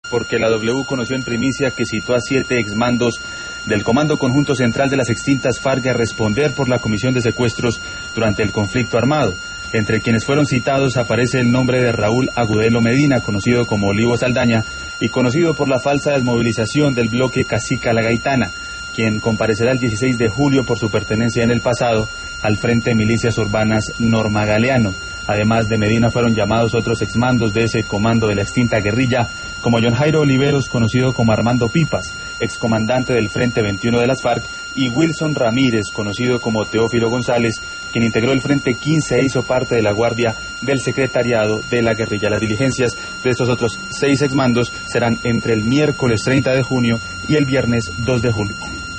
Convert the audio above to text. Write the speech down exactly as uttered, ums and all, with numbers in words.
porque la W conoció en primicia que citó a siete exmandos del Comando Conjunto Central de las extintas FARC a responder por la comisión de secuestros durante el conflicto armado. Entre quienes fueron citados aparece el nombre de Raúl Agudelo Medina, conocido como Olivo Saldaña, y conocido por la falsa desmovilización del bloque Cacica La Gaitana, quien comparecerá el dieciséis de julio por su pertenencia en el pasado al Frente de Milicias Urbanas Norma Galeano. Además de Medina fueron llamados otros exmandos de ese comando de la extinta guerrilla, como John Jairo Oliveros, conocido como Armando Pipas, excomandante del Frente veintiuno de las FARC, y Wilson Ramírez, conocido como Teófilo González, quien integró el Frente quince e hizo parte de la guardia del secretariado de la guerrilla. Las diligencias de estos otros seis exmandos serán entre el miércoles treinta de junio y el viernes dos de julio.